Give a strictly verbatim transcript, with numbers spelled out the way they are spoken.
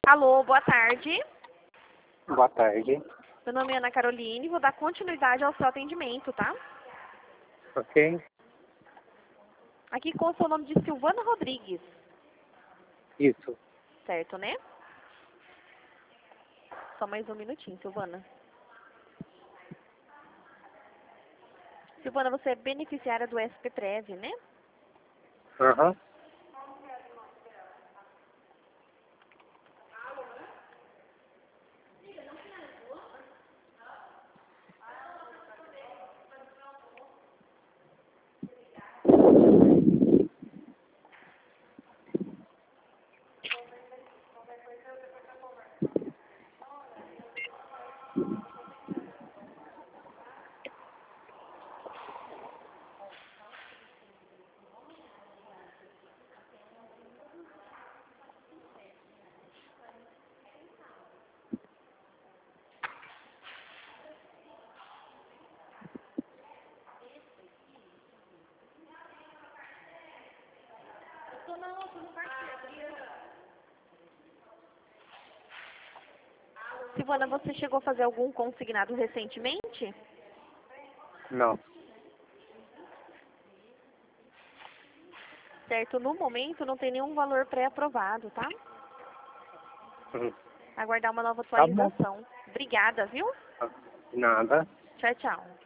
Alô, boa tarde. Boa tarde. Meu nome é Ana Caroline, vou dar continuidade ao seu atendimento, tá? Ok? Aqui consta o nome de Silvana Rodrigues, Isso. certo, né? Só mais um minutinho, Silvana. Silvana, você é beneficiária do S P Prev, né? Aham. Silvana, você chegou a fazer algum consignado recentemente? Não. Certo, no momento não tem nenhum valor pré-aprovado, tá? Hum. Aguardar uma nova Tá bom. atualização. Obrigada, viu? Nada. Tchau, tchau.